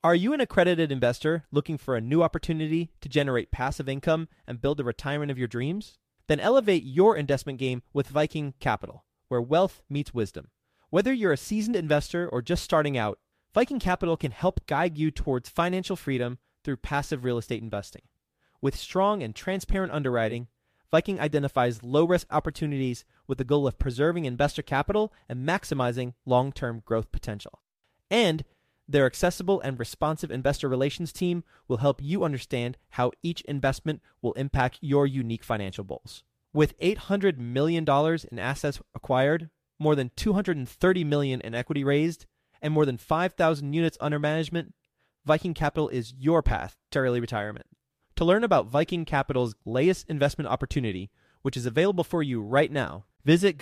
Are you an accredited investor looking for a new opportunity to generate passive income and build the retirement of your dreams? Then elevate your investment game with Viking Capital, where wealth meets wisdom. Whether you're a seasoned investor or just starting out, Viking Capital can help guide you towards financial freedom through passive real estate investing. With strong and transparent underwriting, Viking identifies low-risk opportunities with the goal of preserving investor capital and maximizing long-term growth potential. And their accessible and responsive investor relations team will help you understand how each investment will impact your unique financial goals. With $800 million in assets acquired, more than $230 million in equity raised, and more than 5,000 units under management, Viking Capital is your path to early retirement. To learn about Viking Capital's latest investment opportunity, which is available for you right now, visit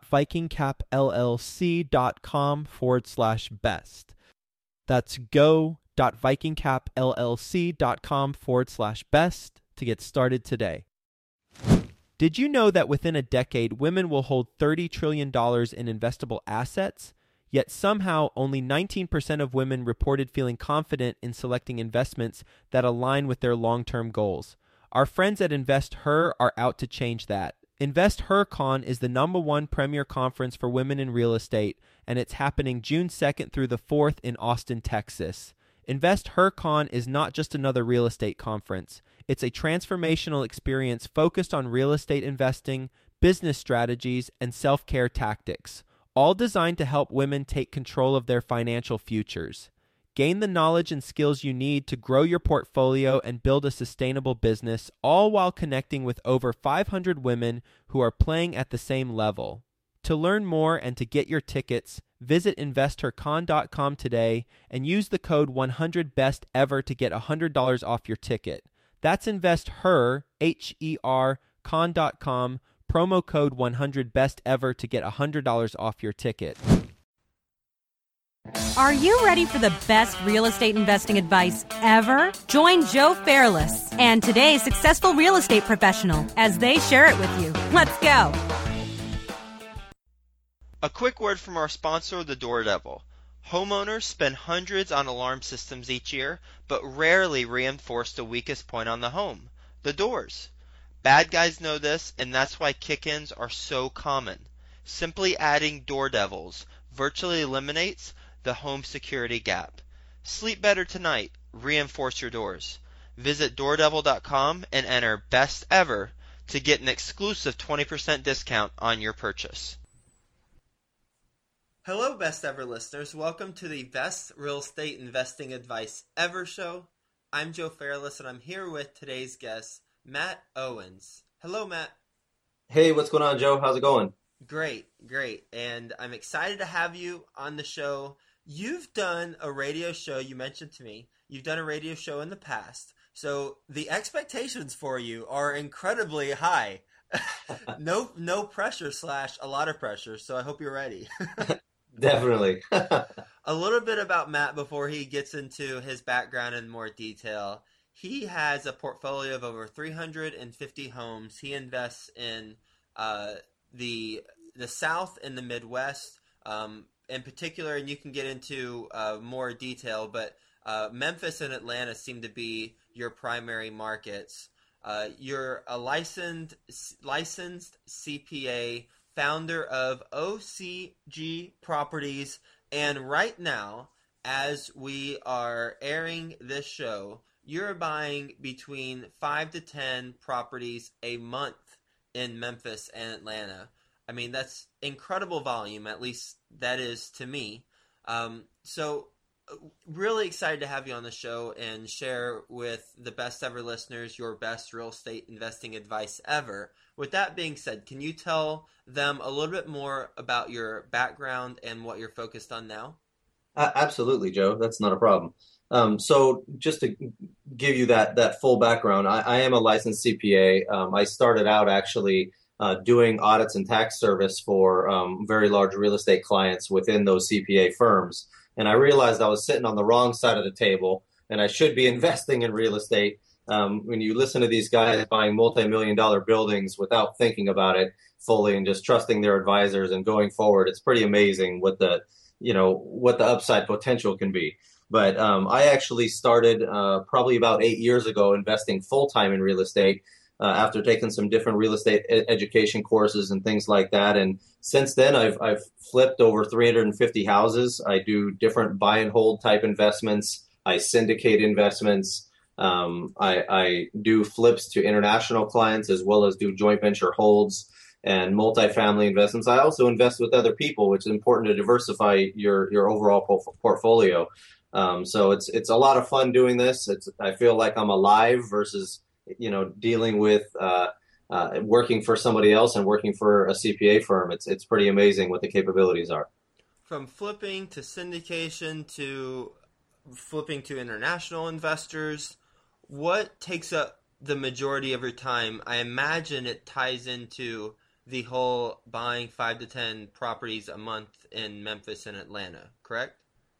go.vikingcapllc.com/best. That's go.vikingcapllc.com/best to get started today. Did you know that within a decade, women will hold $30 trillion in investable assets? Yet somehow only 19% of women reported feeling confident in selecting investments that align with their long-term goals. Our friends at InvestHer are out to change that. InvestHerCon is the #1 premier conference for women in real estate, and it's happening June 2nd through the 4th in Austin, Texas. InvestHerCon is not just another real estate conference. It's a transformational experience focused on real estate investing, business strategies, and self-care tactics, all designed to help women take control of their financial futures. Gain the knowledge and skills you need to grow your portfolio and build a sustainable business, all while connecting with over 500 women who are playing at the same level. To learn more and to get your tickets, visit InvestHerCon.com today and use the code 100BESTEVER to get $100 off your ticket. That's InvestHer, H-E-R, con.com, promo code 100BESTEVER to get $100 off your ticket. Are you ready for the best real estate investing advice ever? Join Joe Fairless and today's successful real estate professional as they share it with you. Let's go. A quick word from our sponsor, The Door Devil. Homeowners spend hundreds on alarm systems each year, but rarely reinforce the weakest point on the home, the doors. Bad guys know this, and that's why kick-ins are so common. Simply adding Door Devils virtually eliminates the home security gap. Sleep better tonight. Reinforce your doors. Visit doordevil.com and enter Best Ever to get an exclusive 20% discount on your purchase. Hello, Best Ever listeners. Welcome to the Best Real Estate Investing Advice Ever show. I'm Joe Fairless, and I'm here with today's guest, Matt Owens. Hello, Matt. Hey, what's going on, Joe? How's it going? Great. And I'm excited to have you on the show. You've done a radio show, you mentioned to me. You've done a radio show in the past. So the expectations for you are incredibly high. No pressure / a lot of pressure. So I hope you're ready. Definitely. A little bit about Matt before he gets into his background in more detail. He has a portfolio of over 350 homes. He invests in the South and the Midwest, in particular, and you can get into more detail, but Memphis and Atlanta seem to be your primary markets. You're a licensed CPA, founder of OCG Properties, and right now, as we are airing this show, you're buying between 5 to 10 properties a month in Memphis and Atlanta. I mean, that's incredible volume, at least that is to me. So really excited to have you on the show and share with the Best Ever listeners your best real estate investing advice ever. With that being said, can you tell them a little bit more about your background and what you're focused on now? Absolutely, Joe. That's not a problem. So just to give you that full background, I am a licensed CPA. I started out actually doing audits and tax service for very large real estate clients within those CPA firms. And I realized I was sitting on the wrong side of the table and I should be investing in real estate. When you listen to these guys buying multi-million-dollar buildings without thinking about it fully and just trusting their advisors and going forward, it's pretty amazing what the upside potential can be. But I actually started probably about 8 years ago investing full time in real estate after taking some different real estate education courses and things like that. And since then, I've flipped over 350 houses. I do different buy and hold type investments. I syndicate investments. I do flips to international clients as well as do joint venture holds and multifamily investments. I also invest with other people, which is important to diversify your overall portfolio. So it's a lot of fun doing this. I feel like I'm alive versus dealing with working for somebody else and working for a CPA firm. It's pretty amazing what the capabilities are. From flipping to syndication to flipping to international investors, what takes up the majority of your time? I imagine it ties into the whole buying 5 to 10 properties a month in Memphis and Atlanta, correct?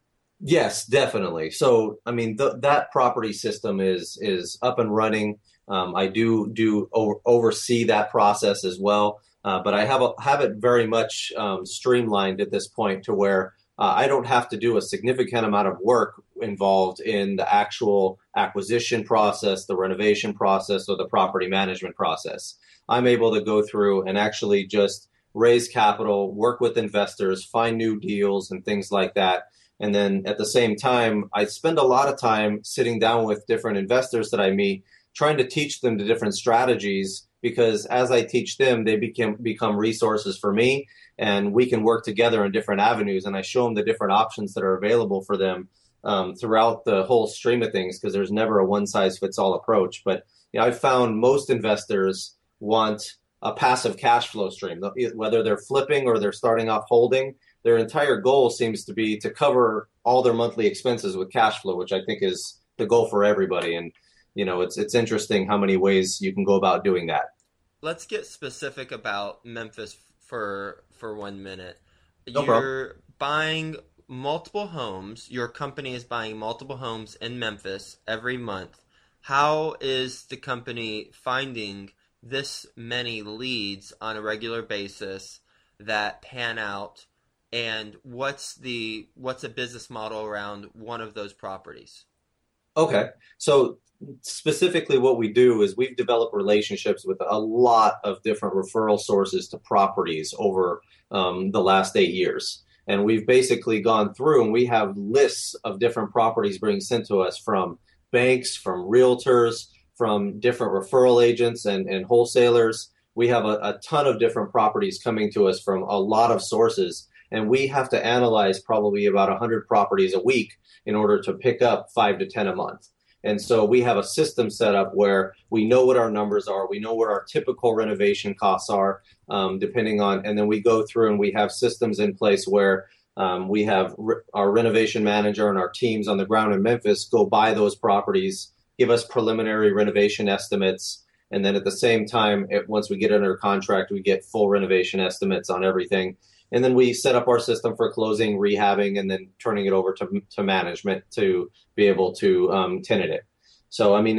Yes, definitely. So, I mean, that property system is up and running. I do oversee that process as well, but I have it very much streamlined at this point to where I don't have to do a significant amount of work involved in the actual acquisition process, the renovation process, or the property management process. I'm able to go through and actually just raise capital, work with investors, find new deals and things like that. And then at the same time, I spend a lot of time sitting down with different investors that I meet, trying to teach them the different strategies, because as I teach them, they become resources for me, and we can work together in different avenues. And I show them the different options that are available for them throughout the whole stream of things, because there's never a one-size-fits-all approach. But I've found most investors want a passive cash flow stream, whether they're flipping or they're starting off holding. Their entire goal seems to be to cover all their monthly expenses with cash flow, which I think is the goal for everybody. And it's interesting how many ways you can go about doing that. Let's get specific about Memphis for 1 minute. No You're problem. buying multiple homes. Your company is buying multiple homes in Memphis every month. How is the company finding this many leads on a regular basis that pan out? And what's a business model around one of those properties? Okay. So specifically what we do is we've developed relationships with a lot of different referral sources to properties over the last 8 years. And we've basically gone through and we have lists of different properties being sent to us from banks, from realtors, from different referral agents and wholesalers. We have a ton of different properties coming to us from a lot of sources. And we have to analyze probably about 100 properties a week in order to pick up 5 to 10 a month. And so we have a system set up where we know what our numbers are. We know what our typical renovation costs are, depending on, and then we go through and we have systems in place where we have our renovation manager and our teams on the ground in Memphis go buy those properties, give us preliminary renovation estimates. And then at the same time, once we get under contract, we get full renovation estimates on everything. And then we set up our system for closing, rehabbing, and then turning it over to management to be able to tenant it. So, I mean,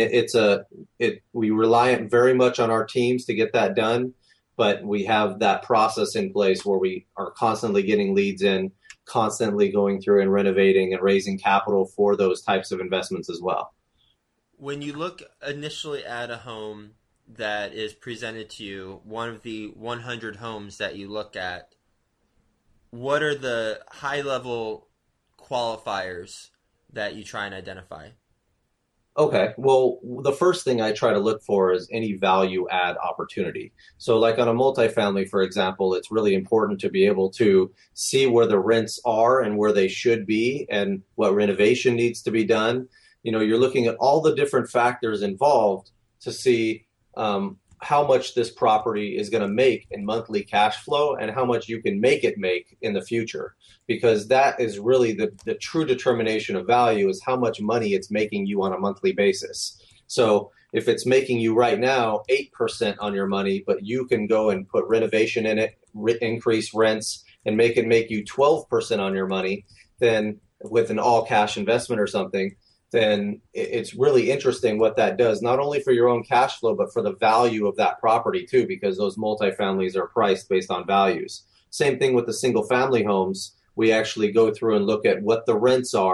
we rely very much on our teams to get that done, but we have that process in place where we are constantly getting leads in, constantly going through and renovating and raising capital for those types of investments as well. When you look initially at a home that is presented to you, one of the 100 homes that you look at, what are the high-level qualifiers that you try and identify? Okay, well, the first thing I try to look for is any value add opportunity. So like on a multifamily, for example, it's really important to be able to see where the rents are and where they should be and what renovation needs to be done. You're looking at all the different factors involved to see how much this property is going to make in monthly cash flow and how much you can make it make in the future, because that is really the true determination of value, is how much money it's making you on a monthly basis. So if it's making you right now 8% on your money, but you can go and put renovation in it, increase rents, and make you 12% on your money, then with an all cash investment or something, then it's really interesting what that does, not only for your own cash flow, but for the value of that property too, because those multifamilies are priced based on values. Same thing with the single family homes. We actually go through and look at what the rents are,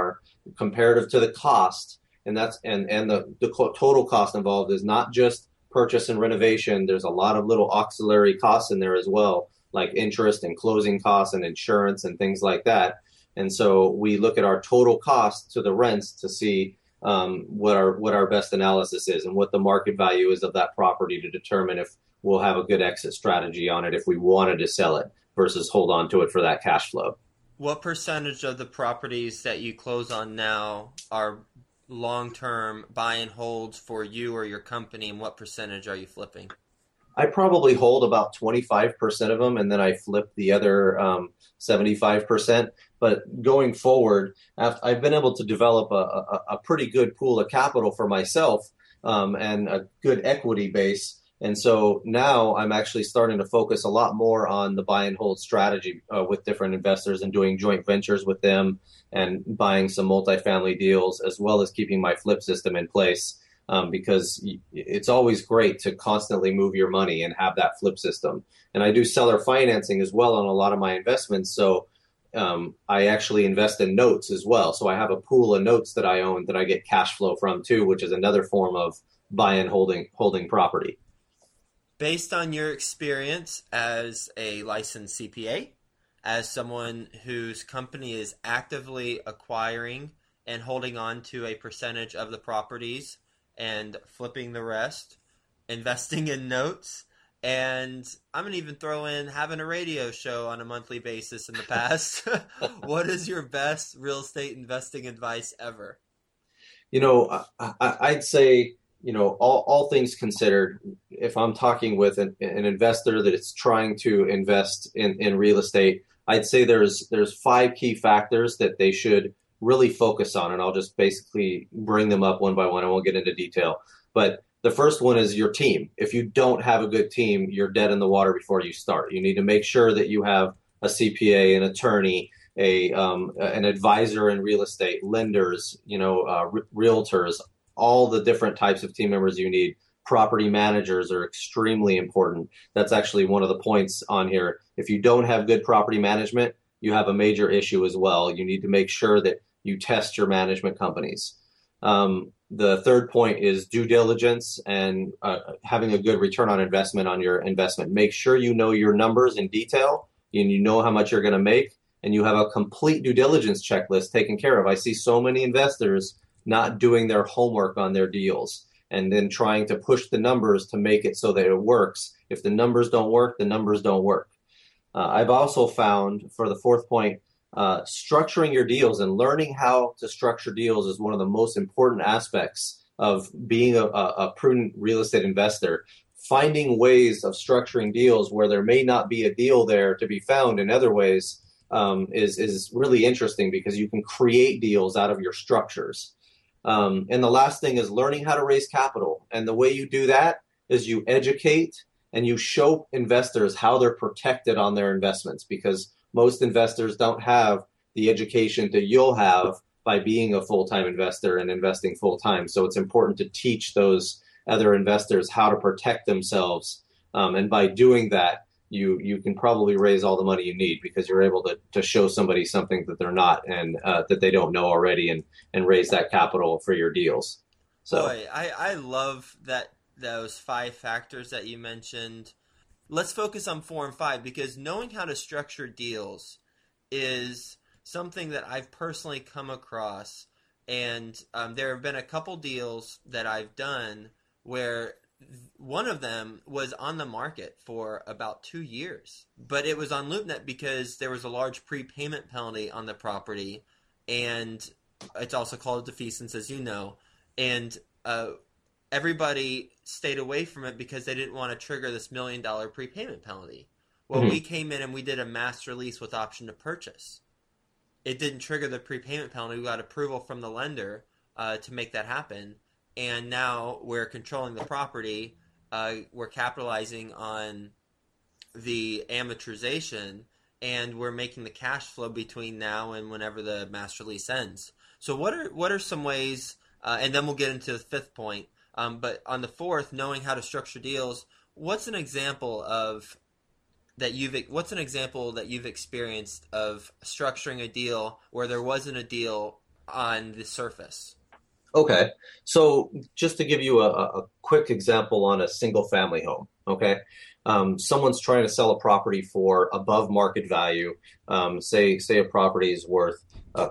comparative to the cost, and the total cost involved is not just purchase and renovation. There's a lot of little auxiliary costs in there as well, like interest and closing costs and insurance and things like that. And so we look at our total cost to the rents to see what our best analysis is and what the market value is of that property to determine if we'll have a good exit strategy on it if we wanted to sell it versus hold on to it for that cash flow. What percentage of the properties that you close on now are long-term buy and holds for you or your company, and what percentage are you flipping? I probably hold about 25% of them, and then I flip the other 75%. But going forward, I've been able to develop a pretty good pool of capital for myself and a good equity base. And so now I'm actually starting to focus a lot more on the buy and hold strategy with different investors and doing joint ventures with them and buying some multifamily deals, as well as keeping my flip system in place. Because it's always great to constantly move your money and have that flip system. And I do seller financing as well on a lot of my investments. So I actually invest in notes as well. So I have a pool of notes that I own that I get cash flow from too, which is another form of buy and holding property. Based on your experience as a licensed CPA, as someone whose company is actively acquiring and holding on to a percentage of the properties and flipping the rest, investing in notes, and I'm going to even throw in having a radio show on a monthly basis in the past. What is your best real estate investing advice ever? I'd say, all things considered, if I'm talking with an investor that is trying to invest in real estate, I'd say there's 5 key factors that they should really focus on, and I'll just basically bring them up one by one. I won't get into detail. But the first one is your team. If you don't have a good team, you're dead in the water before you start. You need to make sure that you have a CPA, an attorney, an advisor in real estate, lenders, realtors, all the different types of team members you need. Property managers are extremely important. That's actually one of the points on here. If you don't have good property management, you have a major issue as well. You need to make sure that you test your management companies. The third point is due diligence and having a good return on investment on your investment. Make sure you know your numbers in detail and you know how much you're going to make, and you have a complete due diligence checklist taken care of. I see so many investors not doing their homework on their deals and then trying to push the numbers to make it so that it works. If the numbers don't work, the numbers don't work. I've also found, for the fourth point, structuring your deals and learning how to structure deals is one of the most important aspects of being a prudent real estate investor. Finding ways of structuring deals where there may not be a deal there to be found in other ways is really interesting, because you can create deals out of your structures. And the last thing is learning how to raise capital. And the way you do that is you educate and you show investors how they're protected on their investments, because most investors don't have the education that you'll have by being a full-time investor and investing full-time. So it's important to teach those other investors how to protect themselves. And by doing that, you can probably raise all the money you need, because you're able to show somebody something that they're not and that they don't know already, and raise that capital for your deals. So Boy, I love those 5 factors that you mentioned. Let's focus on 4 and 5, because knowing how to structure deals is something that I've personally come across. And there have been a couple deals that I've done where one of them was on the market for about 2 years. But it was on LoopNet because there was a large prepayment penalty on the property. And it's also called a defeasance, as you know. And everybody stayed away from it because they didn't want to trigger this $1 million prepayment penalty. Well, we came in and we did a master lease with option to purchase. It didn't trigger the prepayment penalty. We got approval from the lender to make that happen. And now we're controlling the property. We're capitalizing on the amortization, and we're making the cash flow between now and whenever the master lease ends. So what are some ways, and then we'll get into the 5th point, but on the 4th, knowing how to structure deals, what's an example that you've experienced of structuring a deal where there wasn't a deal on the surface. Okay. So just to give you a quick example on a single family home, okay? Someone's trying to sell a property for above market value. Say a property is worth,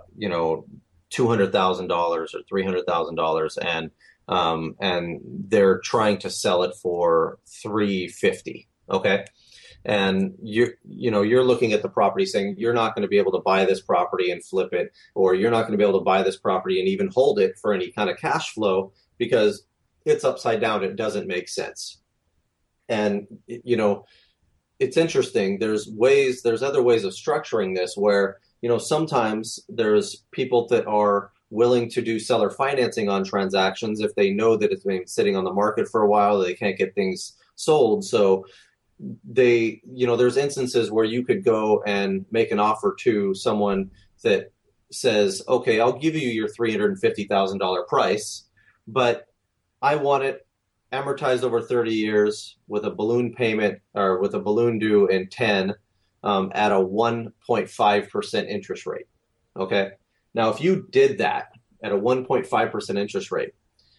$200,000 or $300,000, and they're trying to sell it for 350. Okay. And you're looking at the property saying you're not going to be able to buy this property and flip it, or you're not going to be able to buy this property and even hold it for any kind of cash flow because it's upside down. It doesn't make sense. And, it's interesting. There's other ways of structuring this where, sometimes there's people that are willing to do seller financing on transactions if they know that it's been sitting on the market for a while, they can't get things sold. So there's instances where you could go and make an offer to someone that says, okay, I'll give you your $350,000 price, but I want it amortized over 30 years with a balloon payment or with a balloon due in 10 at a 1.5% interest rate. Okay. Now, if you did that at a 1.5% interest rate,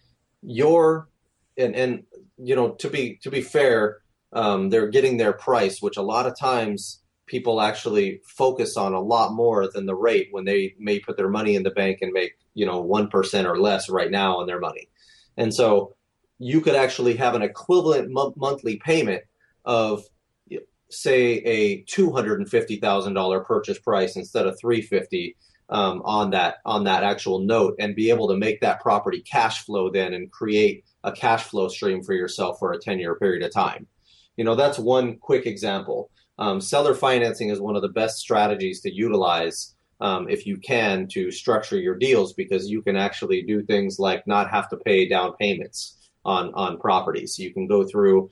to be fair, they're getting their price, which a lot of times people actually focus on a lot more than the rate when they may put their money in the bank and make, 1% or less right now on their money. And so you could actually have an equivalent monthly payment of, say, a $250,000 purchase price instead of $350 on that actual note, and be able to make that property cash flow then and create a cash flow stream for yourself for a 10-year period of time. That's one quick example. Seller financing is one of the best strategies to utilize if you can, to structure your deals, because you can actually do things like not have to pay down payments on properties. You can go through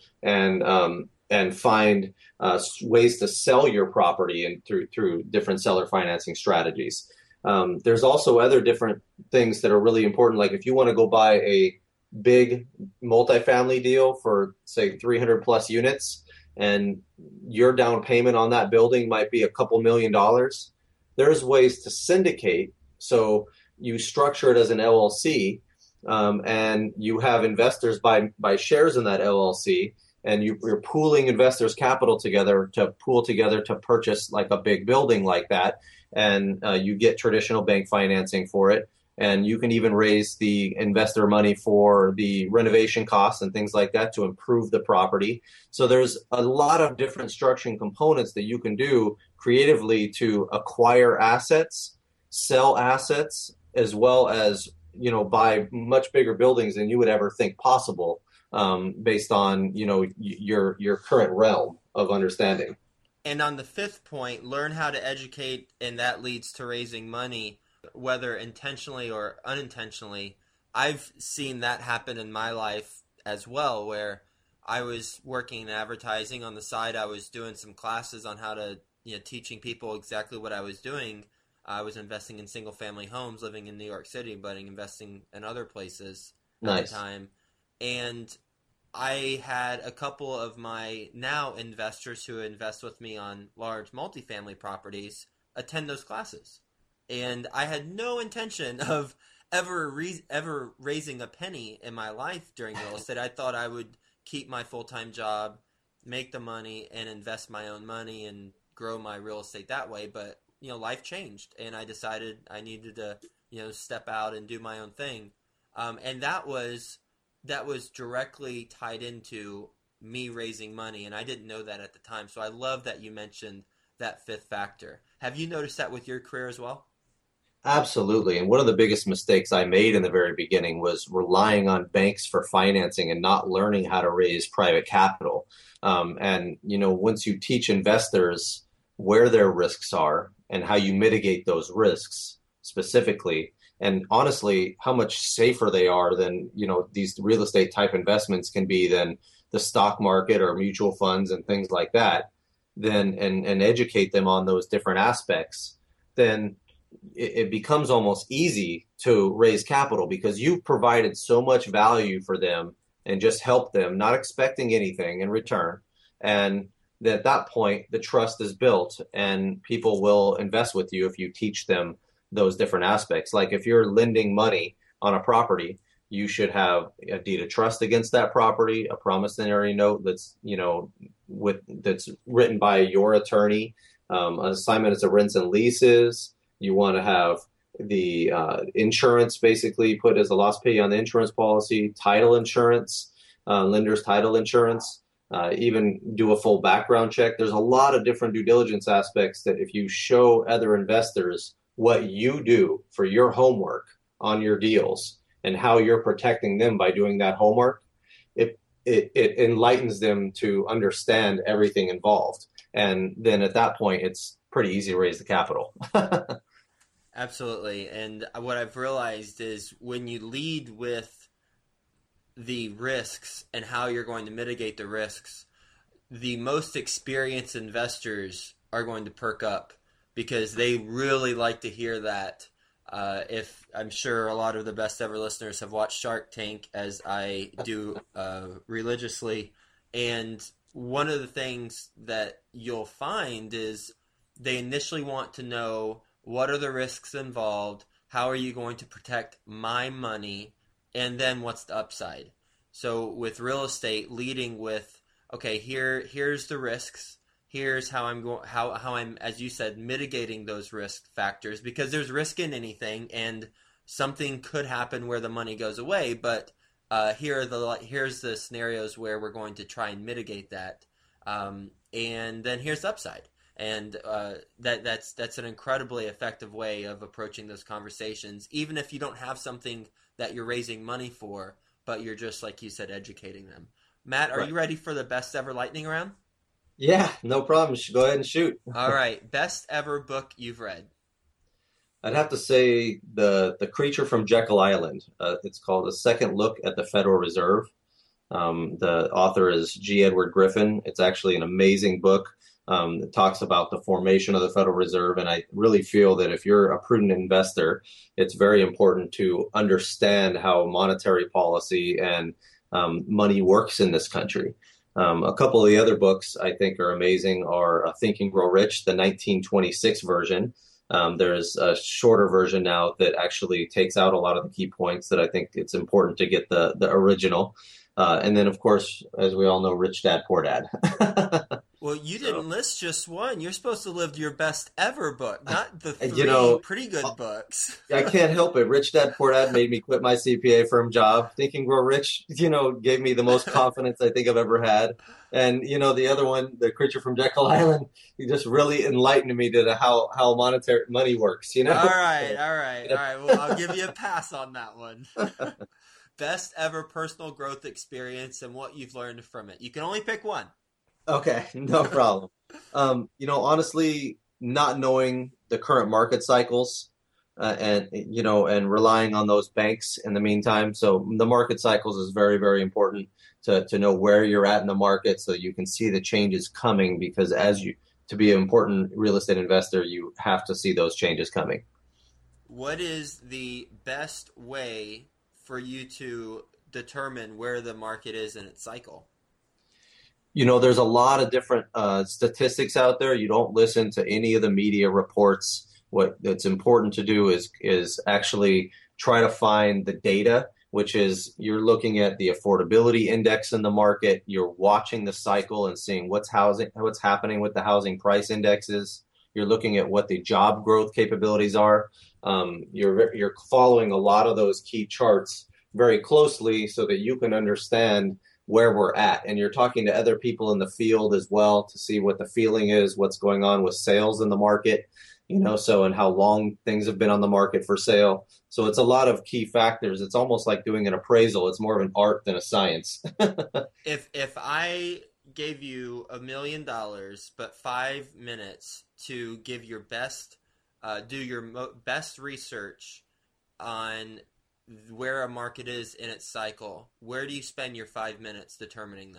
and find ways to sell your property and through different seller financing strategies. There's also other different things that are really important. Like if you want to go buy a big multifamily deal for, say, 300 plus units, and your down payment on that building might be a couple $1,000,000, there's ways to syndicate. So you structure it as an LLC, and you have investors buy shares in that LLC, and you're pooling investors' capital together to purchase like a big building like that. And you get traditional bank financing for it. And you can even raise the investor money for the renovation costs and things like that to improve the property. So there's a lot of different structuring components that you can do creatively to acquire assets, sell assets, as well as, buy much bigger buildings than you would ever think possible, based on, your current realm of understanding. And on the fifth point, learn how to educate, and that leads to raising money, whether intentionally or unintentionally. I've seen that happen in my life as well, where I was working in advertising on the side. I was doing some classes on how to, teaching people exactly what I was doing. I was investing in single family homes, living in New York City, but investing in other places at the time. And I had a couple of my now investors who invest with me on large multifamily properties attend those classes. And I had no intention of ever raising a penny in my life during real estate. I thought I would keep my full-time job, make the money, and invest my own money and grow my real estate that way. But, life changed, and I decided I needed to, step out and do my own thing. And that was directly tied into me raising money, and I didn't know that at the time. So I love that you mentioned that fifth factor. Have you noticed that with your career as well? Absolutely. And one of the biggest mistakes I made in the very beginning was relying on banks for financing and not learning how to raise private capital. Once you teach investors where their risks are and how you mitigate those risks specifically, and honestly, how much safer they are than, these real estate type investments can be than the stock market or mutual funds and things like that, then and educate them on those different aspects, then it becomes almost easy to raise capital because you've provided so much value for them and just help them, not expecting anything in return. And at that point, the trust is built and people will invest with you if you teach them those different aspects. Like if you're lending money on a property, you should have a deed of trust against that property, a promissory note that's, that's written by your attorney, an assignment of rents and leases. You want to have the insurance basically put as a loss pay on the insurance policy, title insurance, lender's title insurance, even do a full background check. There's a lot of different due diligence aspects that if you show other investors what you do for your homework on your deals and how you're protecting them by doing that homework, it enlightens them to understand everything involved. And then at that point, it's pretty easy to raise the capital. Absolutely. And what I've realized is when you lead with the risks and how you're going to mitigate the risks, the most experienced investors are going to perk up because they really like to hear that. If I'm sure a lot of the best ever listeners have watched Shark Tank, as I do religiously, and one of the things that you'll find is they initially want to know, what are the risks involved? How are you going to protect my money? And then what's the upside? So with real estate, leading with, okay, here's the risks. Here's how I'm, as you said, mitigating those risk factors, because there's risk in anything, and something could happen where the money goes away. But here's the scenarios where we're going to try and mitigate that, and then here's the upside. And that's an incredibly effective way of approaching those conversations, even if you don't have something that you're raising money for, but you're just, like you said, educating them. Matt, are you ready for the best ever lightning round? Yeah, no problem. Go ahead and shoot. All right. Best ever book you've read? I'd have to say the Creature from Jekyll Island. It's called A Second Look at the Federal Reserve. The author is G. Edward Griffin. It's actually an amazing book. It talks about the formation of the Federal Reserve, and I really feel that if you're a prudent investor, it's very important to understand how monetary policy and money works in this country. A couple of the other books I think are amazing are Think and Grow Rich, the 1926 version. There's a shorter version now that actually takes out a lot of the key points that I think it's important to get the original. And then, of course, as we all know, Rich Dad, Poor Dad. Well, you didn't list just one. You're supposed to live your best ever book, not the three pretty good books. I can't help it. Rich Dad, Poor Dad made me quit my CPA firm job. Think and Grow Rich, gave me the most confidence I think I've ever had. And, the other one, The Creature from Jekyll Island, he just really enlightened me to how monetary money works, All right. Well, I'll give you a pass on that one. Best ever personal growth experience and what you've learned from it. You can only pick one. Okay, no problem. Honestly, not knowing the current market cycles and relying on those banks in the meantime. So the market cycles is very, very important to know where you're at in the market so you can see the changes coming, because to be an important real estate investor, you have to see those changes coming. What is the best way for you to determine where the market is in its cycle? There's a lot of different statistics out there. You don't listen to any of the media reports. What it's important to do is actually try to find the data, which is you're looking at the affordability index in the market. You're watching the cycle and seeing what's happening with the housing price indexes. You're looking at what the job growth capabilities are. You're following a lot of those key charts very closely so that you can understand where we're at. And you're talking to other people in the field as well to see what the feeling is, what's going on with sales in the market, and how long things have been on the market for sale. So it's a lot of key factors. It's almost like doing an appraisal. It's more of an art than a science. If I gave you $1 million, but 5 minutes to give your best, do your best research on where a market is in its cycle, where do you spend your 5 minutes determining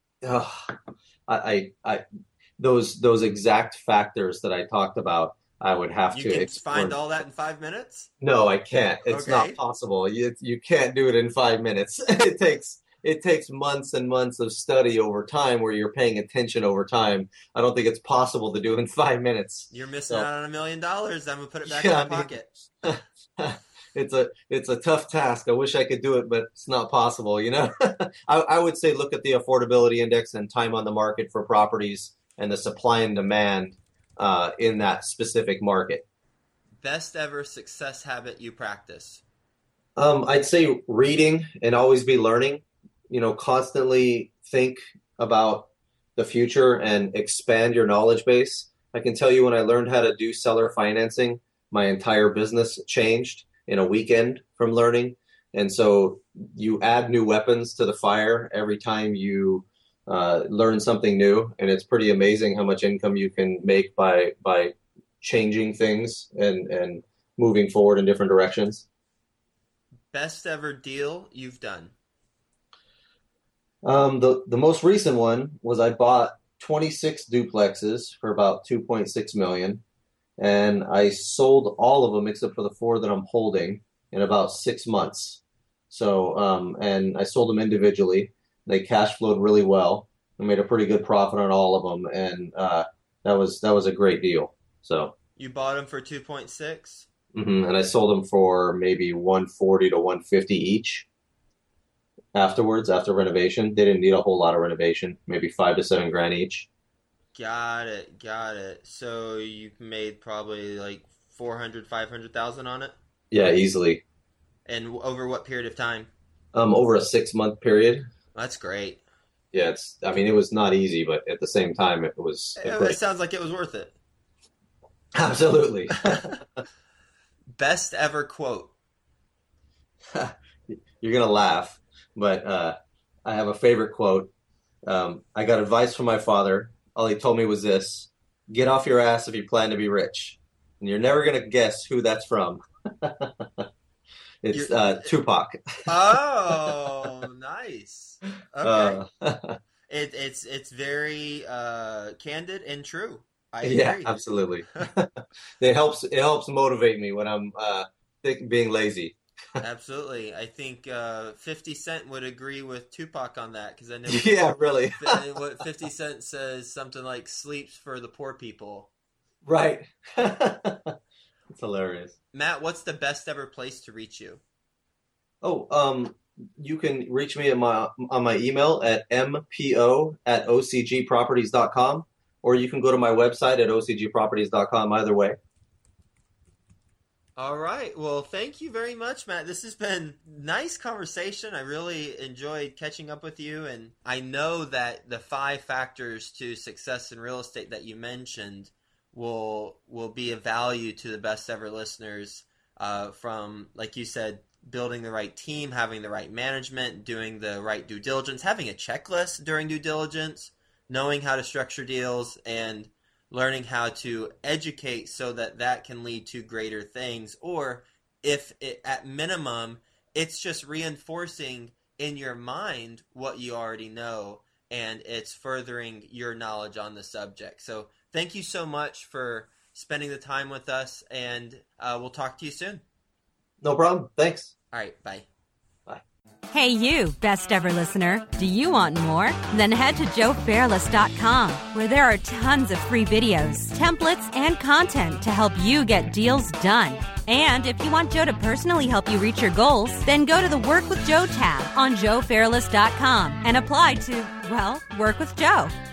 that? Those exact factors that I talked about, I would have to. You can find all that in 5 minutes? No, I can't. It's not possible. You can't do it in 5 minutes. It takes it takes months and months of study over time where you're paying attention over time. I don't think it's possible to do in 5 minutes. You're missing out on $1 million. I'm going to put it back Yeah, in my pocket. It's a tough task. I wish I could do it, but it's not possible, you know? I would say look at the affordability index and time on the market for properties and the supply and demand in that specific market. Best ever success habit you practice? I'd say reading and always be learning, you know, constantly think about the future and expand your knowledge base. I can tell you when I learned how to do seller financing, my entire business changed in a weekend from learning. And so you add new weapons to the fire every time you learn something new. And it's pretty amazing how much income you can make by changing things and moving forward in different directions. Best ever deal you've done? The most recent one was I bought 26 duplexes for about $2.6 million. And I sold all of them except for the 4 that I'm holding in about 6 months. So, and I sold them individually. They cash flowed really well. I made a pretty good profit on all of them, and that was a great deal. So you bought them for 2.6, and I sold them for maybe 140 to 150 each. Afterwards, after renovation, they didn't need a whole lot of renovation, maybe $5,000 to $7,000 each. Got it. So you made probably like 400, 500,000 on it? Yeah, easily. And over what period of time? Over a 6-month period. That's great. Yeah, it was not easy, but at the same time, it was. It sounds like it was worth it. Absolutely. Best ever quote? You're going to laugh, but I have a favorite quote. I got advice from my father. All he told me was this: get off your ass if you plan to be rich. And you're never going to guess who that's from. It's Tupac. Oh, nice. Okay. It's very candid and true. I agree. Yeah, absolutely. It helps motivate me when I'm being lazy. Absolutely. I think 50 Cent would agree with Tupac on that, because I know yeah, really. what 50 Cent says, something like sleeps for the poor people. Right. It's hilarious. Matt, what's the best ever place to reach you? You can reach me on my email at mpo@ocgproperties.com, or you can go to my website at ocgproperties.com, either way. All right. Well, thank you very much, Matt. This has been nice conversation. I really enjoyed catching up with you, and I know that the 5 factors to success in real estate that you mentioned will be of value to the best ever listeners, from, like you said, building the right team, having the right management, doing the right due diligence, having a checklist during due diligence, knowing how to structure deals, and learning how to educate so that can lead to greater things. Or if it, at minimum, it's just reinforcing in your mind what you already know, and it's furthering your knowledge on the subject. So thank you so much for spending the time with us, and we'll talk to you soon. No problem. Thanks. All right. Bye. Hey, you, best ever listener. Do you want more? Then head to joefairless.com, where there are tons of free videos, templates, and content to help you get deals done. And if you want Joe to personally help you reach your goals, then go to the Work with Joe tab on joefairless.com and apply to, work with Joe.